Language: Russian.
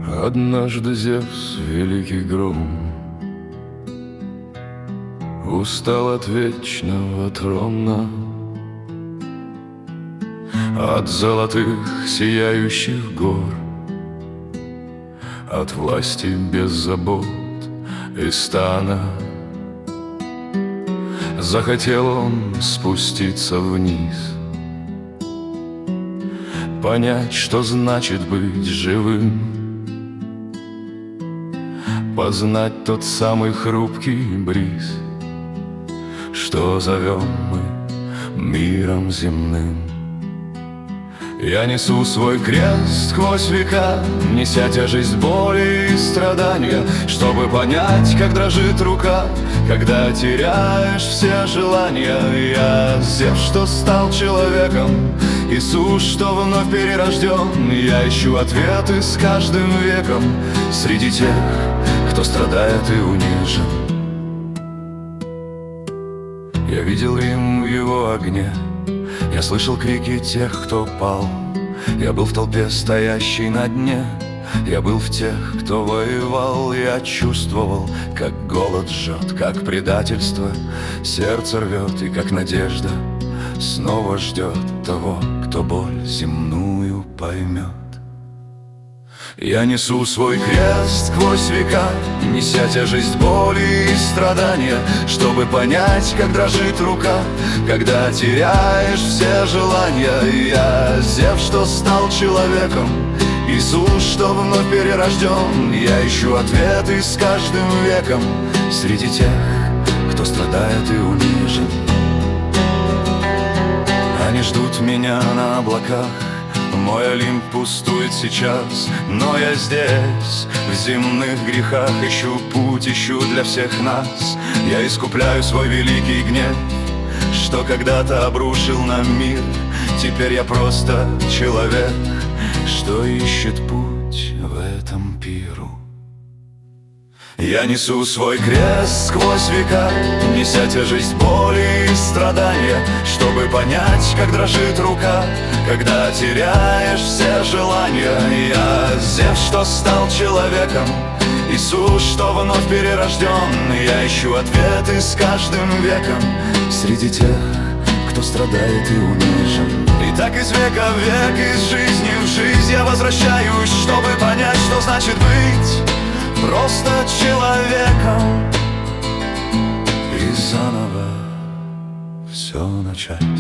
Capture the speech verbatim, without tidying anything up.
Однажды Зевс, великий гром, устал от вечного трона, от золотых сияющих гор, от власти без забот и стана. Захотел он спуститься вниз, понять, что значит быть живым, познать тот самый хрупкий бриз, что зовем мы миром земным. Я несу свой крест сквозь века, неся тяжесть боли и страдания, чтобы понять, как дрожит рука, когда теряешь все желания. Я Зевс, что стал человеком, Иисус, что вновь перерожден. Я ищу ответы с каждым веком среди тех, кто страдает и унижен. Я видел им в его огне, я слышал крики тех, кто пал. Я был в толпе, стоящей на дне, я был в тех, кто воевал. Я чувствовал, как голод жжет, как предательство сердце рвет, и как надежда снова ждет того, кто боль земную поймет. Я несу свой крест сквозь века, неся тяжесть боли и страдания, чтобы понять, как дрожит рука, когда теряешь все желания. Я Зевс, что стал человеком, Иисус, что вновь перерожден. Я ищу ответы с каждым веком среди тех, кто страдает и унижен. Они ждут меня на облаках, мой Олимп пустует сейчас, но я здесь, в земных грехах, ищу путь, ищу для всех нас. Я искупляю свой великий гнев, что когда-то обрушил нам мир. Теперь я просто человек, что ищет путь в этом пиру. Я несу свой крест сквозь века, неся тяжесть боли и страдания, чтобы понять, как дрожит рука, когда теряешь все желания. Я Зевс, что стал человеком, Иисус, что вновь перерожден. Я ищу ответы с каждым веком среди тех, кто страдает и унижен. И так из века в век, из жизни в жизнь я возвращаюсь, чтобы понять, что значит быть просто человеком и заново все начать.